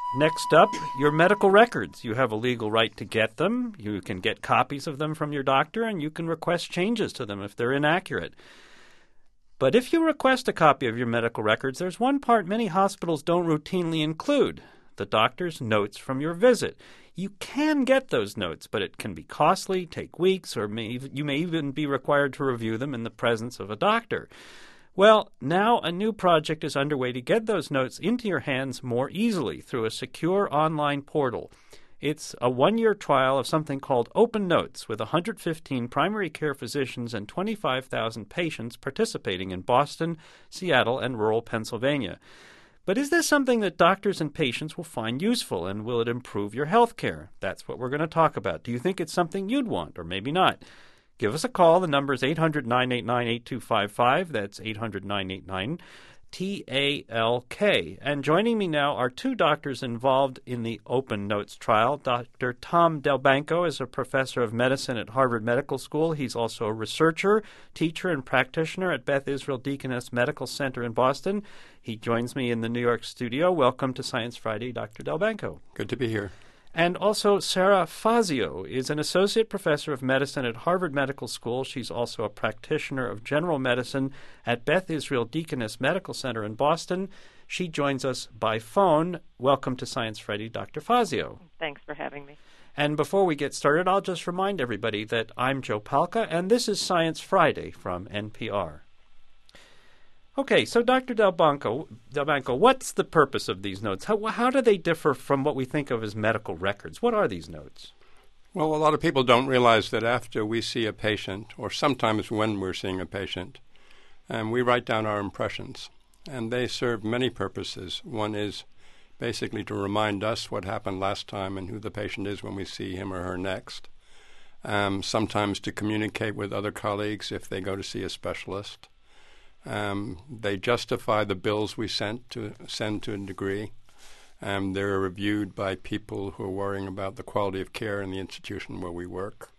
Next up, your medical records. You have a legal right to get them. You can get copies of them from your doctor, and you can request changes to them if they're inaccurate. But if you request a copy of your medical records, there's one part many hospitals don't routinely include: the doctor's notes from your visit. You can get those notes, but it can be costly, take weeks, or you may even be required to review them in the presence of a doctor. Well, now a new project is underway to get those notes into your hands more easily through a secure online portal. It's a one-year trial of something called Open Notes, with 115 primary care physicians and 25,000 patients participating in Boston, Seattle, and rural Pennsylvania. But is this something that doctors and patients will find useful, and will it improve your health care? That's what we're going to talk about. Do you think it's something you'd want, or maybe not? Give us a call. The number is 800-989-8255. That's 800-989-TALK. And joining me now are two doctors involved in the Open Notes trial. Dr. Tom Delbanco is a professor of medicine at Harvard Medical School. He's also a researcher, teacher, and practitioner at Beth Israel Deaconess Medical Center in Boston. He joins me in the New York studio. Welcome to Science Friday, Dr. Delbanco. Good to be here. And also, Sarah Fazio is an associate professor of medicine at Harvard Medical School. She's also a practitioner of general medicine at Beth Israel Deaconess Medical Center in Boston. She joins us by phone. Welcome to Science Friday, Dr. Fazio. Thanks for having me. And before we get started, I'll just remind everybody that I'm Joe Palca, and this is Science Friday from NPR. Okay, so Dr. Delbanco, what's the purpose of these notes? How do they differ from what we think of as medical records? What are these notes? Well, a lot of people don't realize that after we see a patient, or sometimes when we're seeing a patient, we write down our impressions. And they serve many purposes. One is basically to remind us what happened last time and who the patient is when we see him or her next. Sometimes to communicate with other colleagues if they go to see a specialist. They justify the bills we send to a degree. They're reviewed by people who are worrying about the quality of care in the institution where we work.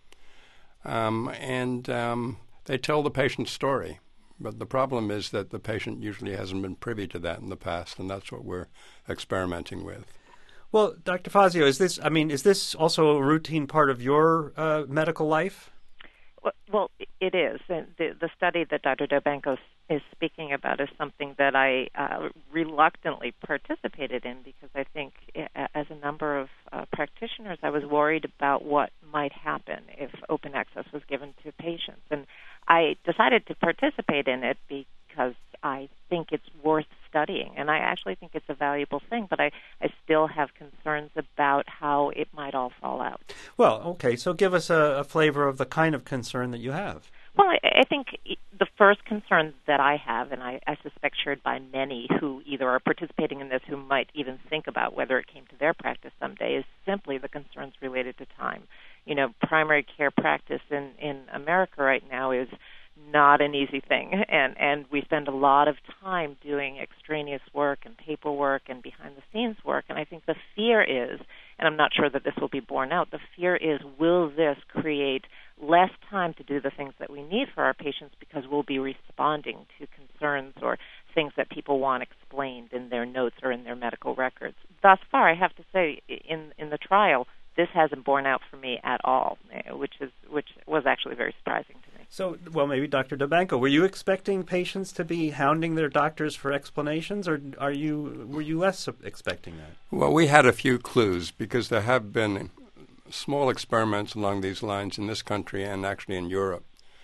And they tell the patient's story. But the problem is that the patient usually hasn't been privy to that in the past, and that's what we're experimenting with. Well, Dr. Fazio, is this also a routine part of your medical life? Well, it is. And the study that Dr. Delbanco is speaking about is something that I reluctantly participated in because I think as a number of practitioners, I was worried about what might happen if open access was given to patients. And I decided to participate in it because I think it's worth studying, and I actually think it's a valuable thing, but I still have concerns about how it might all fall out. Well, okay, so give us a flavor of the kind of concern that you have. Well, I think the first concern that I have, and I suspect shared by many who either are participating in this who might even think about whether it came to their practice someday, is simply the concerns related to time. You know, primary care practice in America right now is not an easy thing, and we spend a lot of time doing extraneous work and paperwork and behind-the-scenes work, and I think the fear is, and I'm not sure that this will be borne out, the fear is, will this create less time to do the things that we need for our patients because we'll be responding to concerns or things that people want explained in their notes or in their medical records. Thus far, I have to say, in the trial, this hasn't borne out for me at all, which was actually very surprising to me. So, well, maybe Dr. Delbanco, were you expecting patients to be hounding their doctors for explanations, or were you less expecting that? Well, we had a few clues because there have been small experiments along these lines in this country and actually in Europe.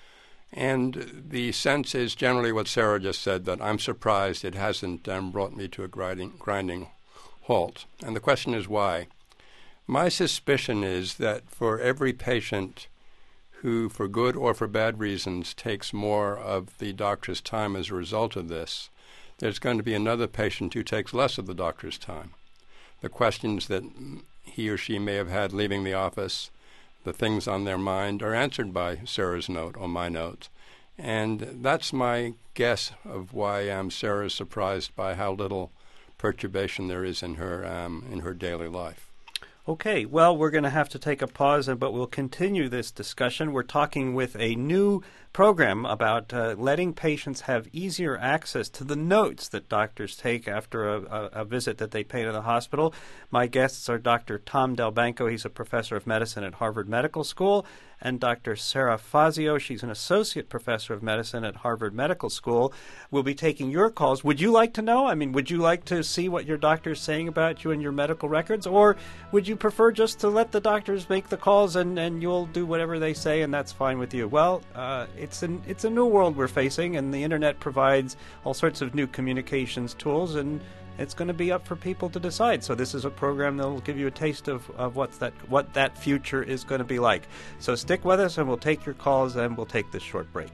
And the sense is generally what Sarah just said, that I'm surprised it hasn't brought me to a grinding halt. And the question is why? My suspicion is that for every patient who, for good or for bad reasons, takes more of the doctor's time as a result of this, there's going to be another patient who takes less of the doctor's time. The questions that he or she may have had leaving the office, the things on their mind, are answered by Sarah's note or my note. And that's my guess of why Sarah is surprised by how little perturbation there is in her daily life. Okay, well, we're going to have to take a pause, but we'll continue this discussion. We're talking with a new program about letting patients have easier access to the notes that doctors take after a visit that they pay to the hospital. My guests are Dr. Tom Delbanco. He's a professor of medicine at Harvard Medical School, and Dr. Sarah Fazio. She's an associate professor of medicine at Harvard Medical School. We'll be taking your calls. Would you like to know? I mean, would you like to see what your doctor's saying about you in your medical records? Or would you prefer just to let the doctors make the calls and you'll do whatever they say and that's fine with you? Well, it's a new world we're facing, and the Internet provides all sorts of new communications tools, and it's going to be up for people to decide. So this is a program that will give you a taste of what that future is going to be like. So stick with us, and we'll take your calls, and we'll take this short break.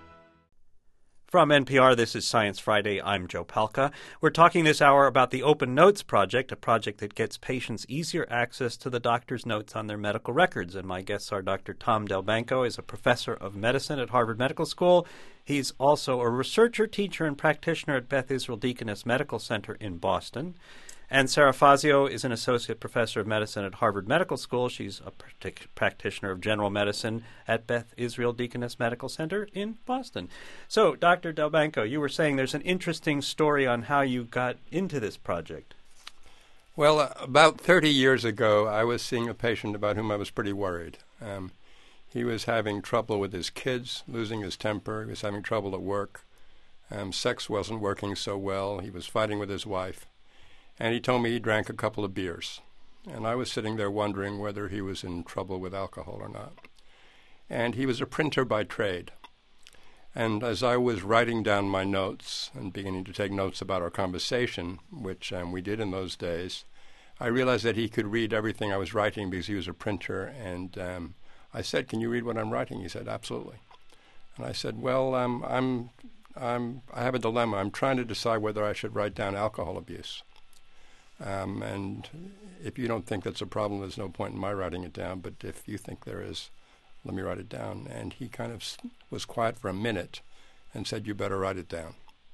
From NPR, this is Science Friday. I'm Joe Palca. We're talking this hour about the Open Notes Project, a project that gets patients easier access to the doctor's notes on their medical records. And my guests are Dr. Tom Delbanco, is a professor of medicine at Harvard Medical School. He's also a researcher, teacher, and practitioner at Beth Israel Deaconess Medical Center in Boston. And Sarah Fazio is an associate professor of medicine at Harvard Medical School. She's a practitioner of general medicine at Beth Israel Deaconess Medical Center in Boston. So, Dr. Delbanco, you were saying there's an interesting story on how you got into this project. Well, about 30 years ago, I was seeing a patient about whom I was pretty worried. He was having trouble with his kids, losing his temper. He was having trouble at work. Sex wasn't working so well. He was fighting with his wife. And he told me he drank a couple of beers. And I was sitting there wondering whether he was in trouble with alcohol or not. And he was a printer by trade. And as I was writing down my notes and beginning to take notes about our conversation, which we did in those days, I realized that he could read everything I was writing because he was a printer. And I said, "Can you read what I'm writing?" He said, "Absolutely." And I said, "Well, I have a dilemma. I'm trying to decide whether I should write down alcohol abuse. And if you don't think that's a problem, there's no point in my writing it down. But if you think there is, let me write it down." And he kind of was quiet for a minute and said, "You better write it down."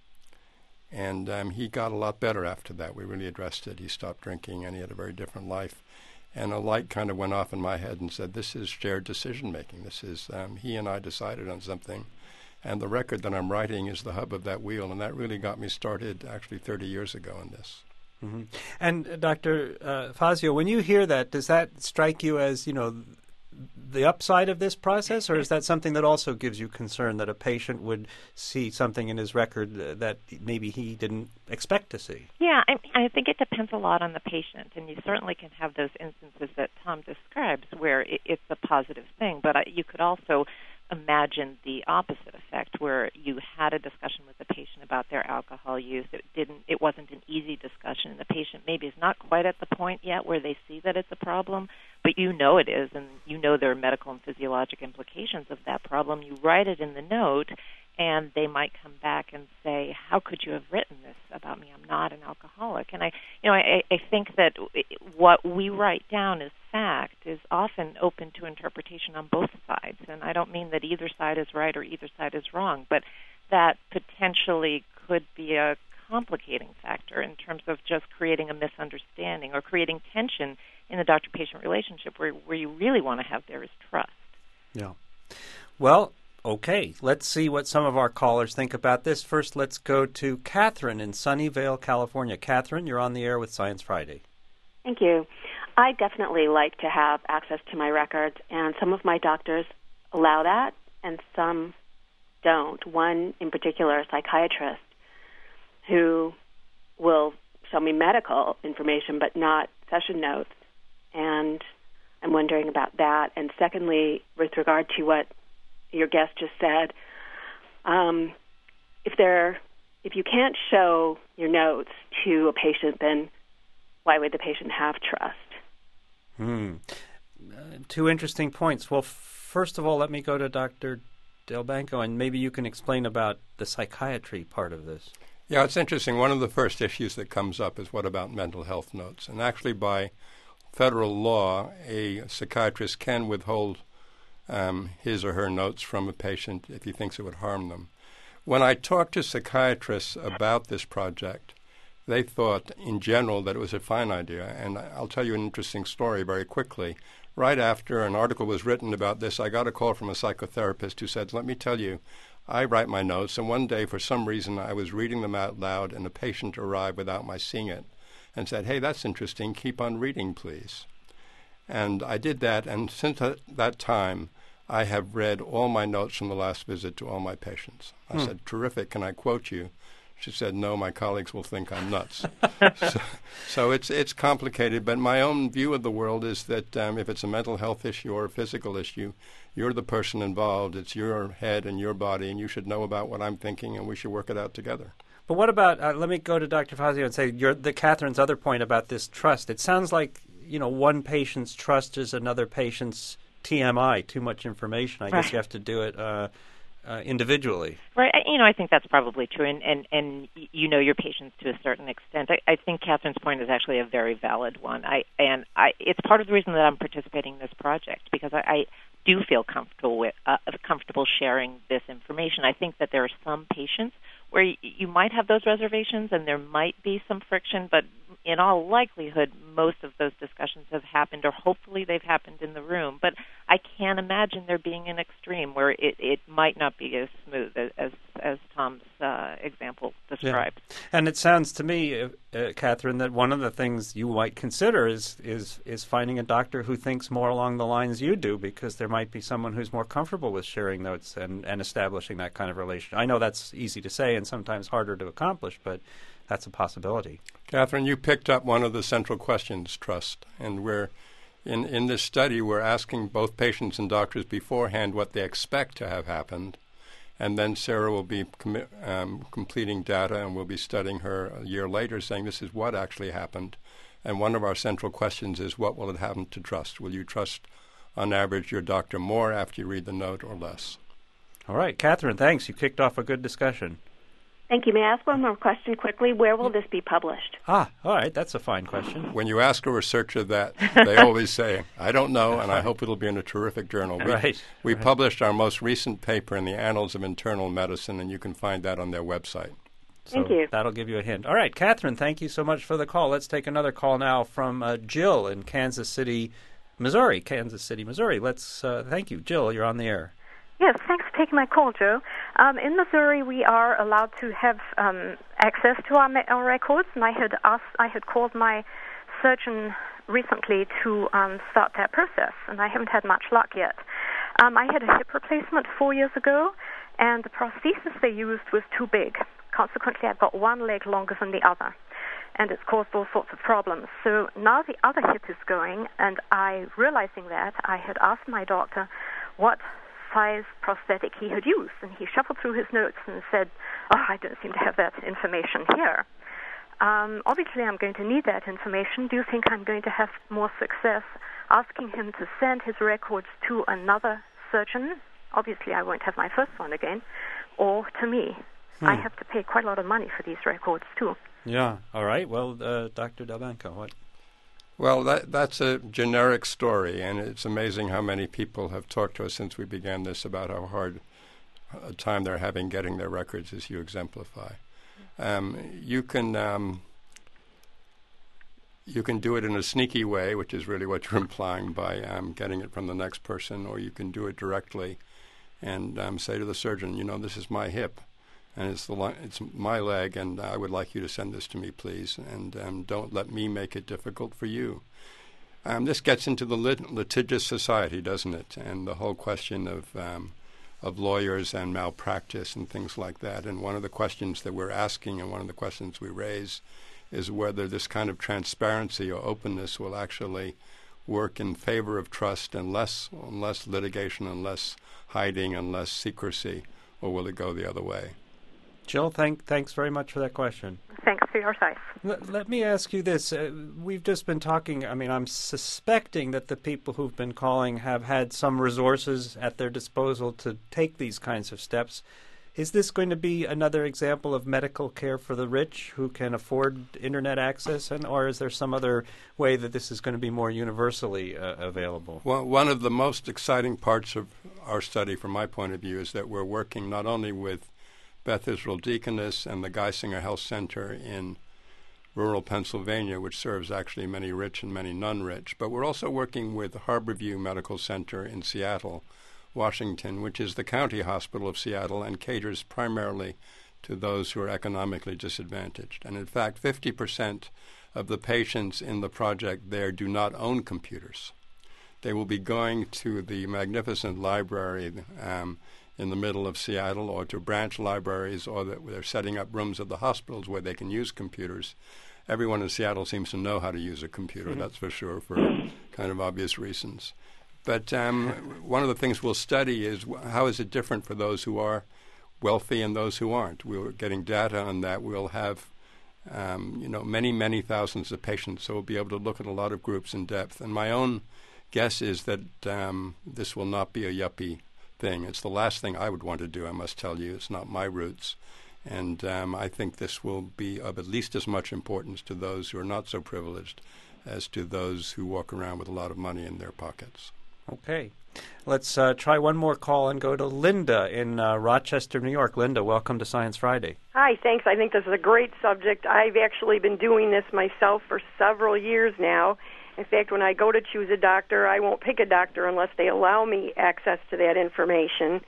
And he got a lot better after that. We really addressed it. He stopped drinking, and he had a very different life. And a light kind of went off in my head and said, this is shared decision-making. This is he and I decided on something. And the record that I'm writing is the hub of that wheel. And that really got me started actually 30 years ago in this. Mm-hmm. And Dr. Fazio, when you hear that, does that strike you as, the upside of this process, or is that something that also gives you concern that a patient would see something in his record that maybe he didn't expect to see? Yeah, I think it depends a lot on the patient, and you certainly can have those instances that Tom describes where it's a positive thing, but you could also imagine the opposite effect, where you had a discussion with the patient about their alcohol use. It wasn't an easy discussion, and the patient maybe is not quite at the point yet where they see that it's a problem, but you know it is, and you know there are medical and physiologic implications of that problem. You write it in the note, and they might come back and say, "How could you have written this about me? I'm not an alcoholic." And I think that what we write down as fact is often open to interpretation on both sides. And I don't mean that either side is right or either side is wrong, but that potentially could be a complicating factor in terms of just creating a misunderstanding or creating tension in the doctor-patient relationship where you really want to have there is trust. Yeah. Well, okay, let's see what some of our callers think about this. First, let's go to Catherine in Sunnyvale, California. Catherine, you're on the air with Science Friday. Thank you. I definitely like to have access to my records, and some of my doctors allow that, and some don't. One in particular, a psychiatrist, who will show me medical information but not session notes, and I'm wondering about that. And secondly, with regard to what your guest just said, if you can't show your notes to a patient, then why would the patient have trust? Two interesting points. Well, first of all, let me go to Dr. Delbanco, and maybe you can explain about the psychiatry part of this. Yeah, it's interesting. One of the first issues that comes up is what about mental health notes? And actually, by federal law, a psychiatrist can withhold his or her notes from a patient if he thinks it would harm them. When I talk to psychiatrists about this project, they thought in general that it was a fine idea. And I'll tell you an interesting story very quickly. Right after an article was written about this, I got a call from a psychotherapist who said, let me tell you, I write my notes, and one day for some reason I was reading them out loud and a patient arrived without my seeing it and said, hey, that's interesting, keep on reading, please. And I did that, and since that time, I have read all my notes from the last visit to all my patients. I said, terrific, can I quote you? She said, no, my colleagues will think I'm nuts. so it's complicated, but my own view of the world is that if it's a mental health issue or a physical issue, you're the person involved. It's your head and your body, and you should know about what I'm thinking, and we should work it out together. But what about, let me go to Dr. Fazio and say, Catherine's other point about this trust. It sounds like, one patient's trust is another patient's TMI, too much information. I guess you have to do it individually. Right. I think that's probably true, and you know your patients to a certain extent. I think Catherine's point is actually a very valid one. It's part of the reason that I'm participating in this project, because I do feel comfortable sharing this information. I think that there are some patients where you might have those reservations and there might be some friction, but in all likelihood, most of those discussions have happened, or hopefully they've happened in the room. But I can't imagine there being an extreme where it might not be as smooth as Tom's example described. Yeah. And it sounds to me, Catherine, that one of the things you might consider is finding a doctor who thinks more along the lines you do, because there might be someone who's more comfortable with sharing notes and establishing that kind of relationship. I know that's easy to say and sometimes harder to accomplish, but that's a possibility. Catherine, you picked up one of the central questions, trust. And we're in this study, we're asking both patients and doctors beforehand what they expect to have happened. And then Sarah will be completing data, and we'll be studying her a year later, saying this is what actually happened. And one of our central questions is, what will it happen to trust? Will you trust, on average, your doctor more after you read the note or less? All right. Catherine, thanks. You kicked off a good discussion. Thank you. May I ask one more question quickly? Where will this be published? All right. That's a fine question. When you ask a researcher that, they always say, I don't know, and I hope it'll be in a terrific journal. We published our most recent paper in the Annals of Internal Medicine, and you can find that on their website. Thank you. That'll give you a hint. All right, Catherine, thank you so much for the call. Let's take another call now from Jill in Kansas City, Missouri. Let's thank you. Jill, you're on the air. Yes, thanks for taking my call, Joe. In Missouri, we are allowed to have access to our records, and I had called my surgeon recently to start that process, and I haven't had much luck yet. I had a hip replacement 4 years ago, and the prosthesis they used was too big. Consequently, I've got one leg longer than the other, and it's caused all sorts of problems. So now the other hip is going, and realizing that, I had asked my doctor what size prosthetic he had used, and he shuffled through his notes and said, I don't seem to have that information here. Obviously, I'm going to need that information. Do you think I'm going to have more success asking him to send his records to another surgeon? Obviously, I won't have my first one again, or to me. I have to pay quite a lot of money for these records, too. Yeah. All right. Well, Dr. Delbanco, what? Well, that's a generic story, and it's amazing how many people have talked to us since we began this about how hard a time they're having getting their records, as you exemplify. You can do it in a sneaky way, which is really what you're implying by getting it from the next person, or you can do it directly and say to the surgeon, this is my hip, and it's my leg, and I would like you to send this to me, please, and don't let me make it difficult for you. This gets into the litigious society, doesn't it? And the whole question of lawyers and malpractice and things like that. And one of the questions that we're asking, and one of the questions we raise, is whether this kind of transparency or openness will actually work in favor of trust and less litigation and less hiding and less secrecy, or will it go the other way? Jill, thanks very much for that question. Thanks for your advice. Let me ask you this. We've just been talking, I'm suspecting that the people who've been calling have had some resources at their disposal to take these kinds of steps. Is this going to be another example of medical care for the rich who can afford Internet access, or is there some other way that this is going to be more universally available? Well, one of the most exciting parts of our study, from my point of view, is that we're working not only with Beth Israel Deaconess and the Geisinger Health Center in rural Pennsylvania, which serves actually many rich and many non-rich. But we're also working with Harborview Medical Center in Seattle, Washington, which is the county hospital of Seattle and caters primarily to those who are economically disadvantaged. And in fact, 50% of the patients in the project there do not own computers. They will be going to the magnificent library in the middle of Seattle, or to branch libraries, or they're setting up rooms at the hospitals where they can use computers. Everyone in Seattle seems to know how to use a computer, that's for sure, for kind of obvious reasons. But one of the things we'll study is how is it different for those who are wealthy and those who aren't. We're getting data on that. We'll have many, many thousands of patients, so we'll be able to look at a lot of groups in depth. And my own guess is that this will not be a yuppie thing. It's the last thing I would want to do, I must tell you. It's not my roots. And I think this will be of at least as much importance to those who are not so privileged as to those who walk around with a lot of money in their pockets. Okay. Let's try one more call and go to Linda in Rochester, New York. Linda, welcome to Science Friday. Hi, thanks. I think this is a great subject. I've actually been doing this myself for several years now. In fact, when I go to choose a doctor, I won't pick a doctor unless they allow me access to that information.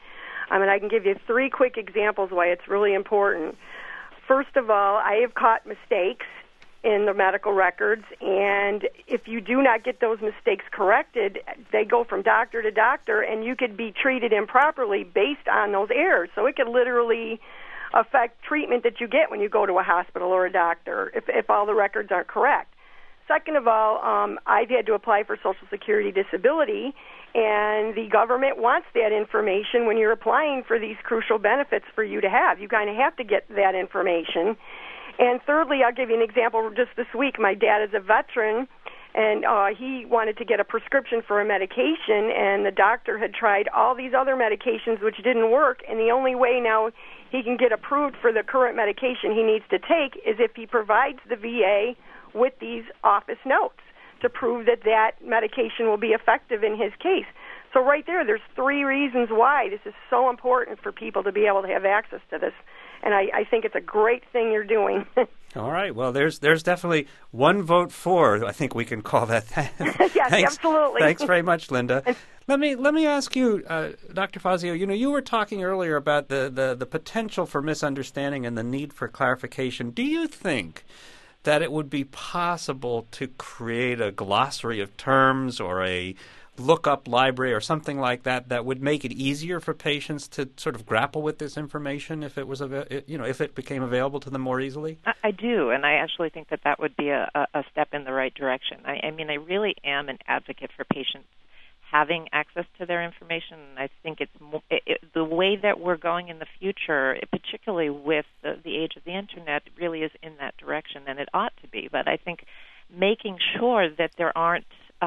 I can give you 3 quick examples why it's really important. First of all, I have caught mistakes in the medical records, and if you do not get those mistakes corrected, they go from doctor to doctor, and you could be treated improperly based on those errors. So it could literally affect treatment that you get when you go to a hospital or a doctor if all the records aren't correct. Second of all, I've had to apply for Social Security disability, and the government wants that information when you're applying for these crucial benefits for you to have. You kind of have to get that information. And thirdly, I'll give you an example. Just this week, my dad is a veteran, and he wanted to get a prescription for a medication, and the doctor had tried all these other medications which didn't work, and the only way now he can get approved for the current medication he needs to take is if he provides the VA with these office notes to prove that that medication will be effective in his case. So right there's 3 reasons why this is so important for people to be able to have access to this. And I think it's a great thing you're doing. All right. Well, there's definitely one vote for. I think we can call that. Yes, absolutely. Thanks very much, Linda. Let me ask you, Dr. Fazio. You were talking earlier about the potential for misunderstanding and the need for clarification. Do you think that it would be possible to create a glossary of terms or a look-up library or something like that would make it easier for patients to sort of grapple with this information if it was if it became available to them more easily? I do, and I actually think that would be a step in the right direction. I mean, I really am an advocate for patients having access to their information. I think the way that we're going in the future, particularly with the age of the Internet, really is in that direction, and it ought to be. But I think making sure that there aren't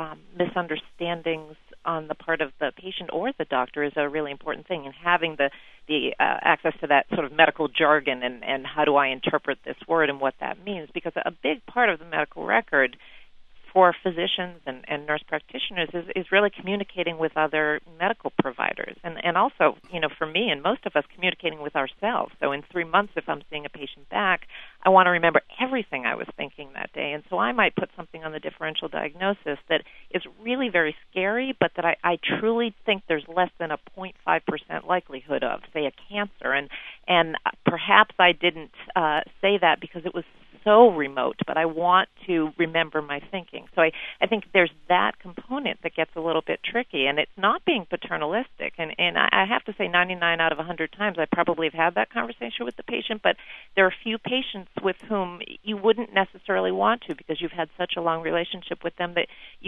misunderstandings on the part of the patient or the doctor is a really important thing, and having the access to that sort of medical jargon and how do I interpret this word and what that means, because a big part of the medical record for physicians and nurse practitioners is really communicating with other medical providers, and also, for me and most of us, communicating with ourselves. So in 3 months, if I'm seeing a patient back, I want to remember everything I was thinking that day, and so I might put something on the differential diagnosis that is really very scary, but that I truly think there's less than a 0.5% likelihood of, say, a cancer, and perhaps I didn't say that because it was so remote, but I want to remember my thinking. So I think there's that component that gets a little bit tricky, and it's not being paternalistic. And I have to say 99 out of 100 times I probably have had that conversation with the patient, but there are a few patients with whom you wouldn't necessarily want to because you've had such a long relationship with them that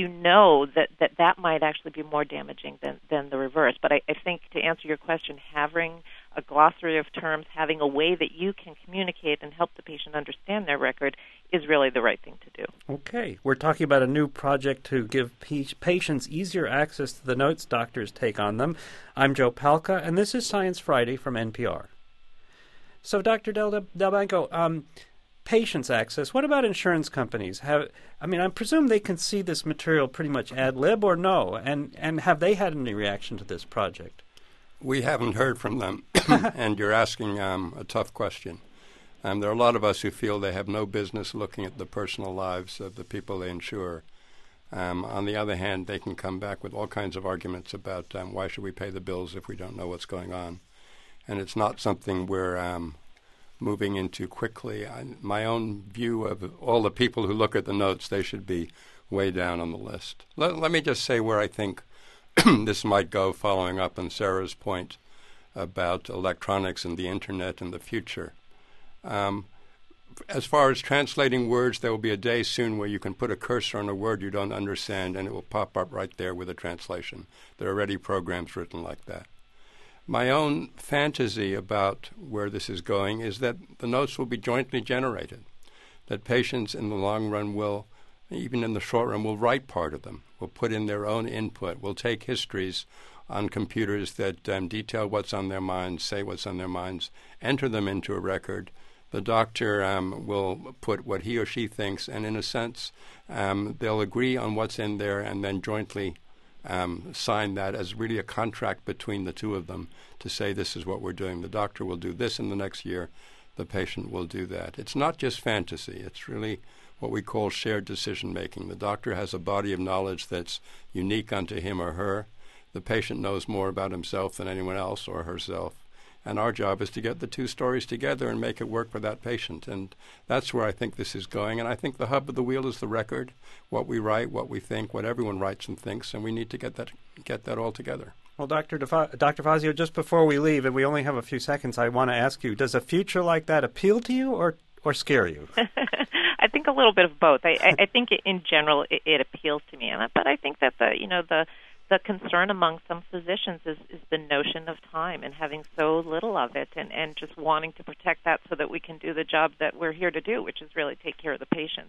that might actually be more damaging than the reverse. But I think to answer your question, having a glossary of terms, having a way that you can communicate and help the patient understand their record is really the right thing to do. Okay. We're talking about a new project to give patients easier access to the notes doctors take on them. I'm Joe Palca, and this is Science Friday from NPR. So, Dr. Del Banco, patients' access, what about insurance companies? I presume they can see this material pretty much ad lib or no, and have they had any reaction to this project? We haven't heard from them, and you're asking a tough question. There are a lot of us who feel they have no business looking at the personal lives of the people they insure. On the other hand, they can come back with all kinds of arguments about why should we pay the bills if we don't know what's going on. And it's not something we're moving into quickly. My own view of all the people who look at the notes, they should be way down on the list. Let me just say where I think this might go, following up on Sarah's point about electronics and the Internet and the future. As far as translating words, there will be a day soon where you can put a cursor on a word you don't understand and it will pop up right there with a translation. There are already programs written like that. My own fantasy about where this is going is that the notes will be jointly generated, that patients in the long run will, even in the short run, will write part of them, will put in their own input, will take histories on computers that detail what's on their minds, say what's on their minds, enter them into a record. The doctor will put what he or she thinks, and in a sense, they'll agree on what's in there and then jointly sign that as really a contract between the two of them to say this is what we're doing. The doctor will do this in the next year. The patient will do that. It's not just fantasy. It's really what we call shared decision-making. The doctor has a body of knowledge that's unique unto him or her. The patient knows more about himself than anyone else or herself. And our job is to get the two stories together and make it work for that patient. And that's where I think this is going. And I think the hub of the wheel is the record, what we write, what we think, what everyone writes and thinks, and we need to get that all together. Well, Dr. Fazio, just before we leave, and we only have a few seconds, I want to ask you, does a future like that appeal to you or scare you? I think a little bit of both. I think in general it appeals to me, but I think that the concern among some physicians is the notion of time and having so little of it, and just wanting to protect that so that we can do the job that we're here to do, which is really take care of the patients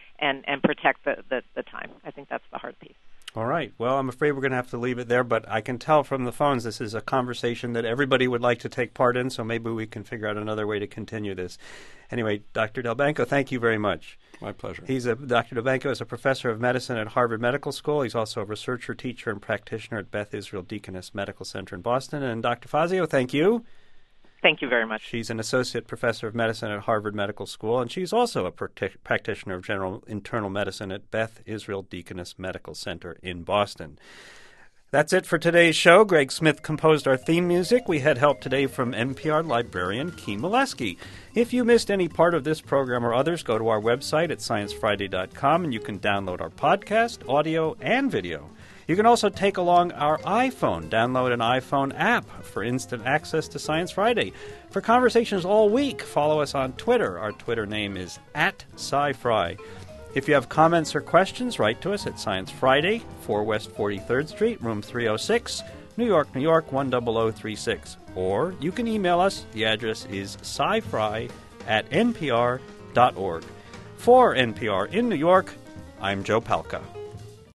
and protect the time. I think that's the hard piece. All right. Well, I'm afraid we're going to have to leave it there, but I can tell from the phones this is a conversation that everybody would like to take part in, so maybe we can figure out another way to continue this. Anyway, Dr. Delbanco, thank you very much. My pleasure. Dr. Delbanco is a professor of medicine at Harvard Medical School. He's also a researcher, teacher, and practitioner at Beth Israel Deaconess Medical Center in Boston. And Dr. Fazio, thank you. Thank you very much. She's an associate professor of medicine at Harvard Medical School, and she's also a practitioner of general internal medicine at Beth Israel Deaconess Medical Center in Boston. That's it for today's show. Greg Smith composed our theme music. We had help today from NPR librarian Keem Molesky. If you missed any part of this program or others, go to our website at sciencefriday.com, and you can download our podcast, audio, and video. You can also take along our iPhone, download an iPhone app for instant access to Science Friday. For conversations all week, follow us on Twitter. Our Twitter name is @SciFri. If you have comments or questions, write to us at Science Friday, 4 West 43rd Street, room 306, New York, New York, 10036. Or you can email us. The address is scifri@npr.org. For NPR in New York, I'm Joe Palca.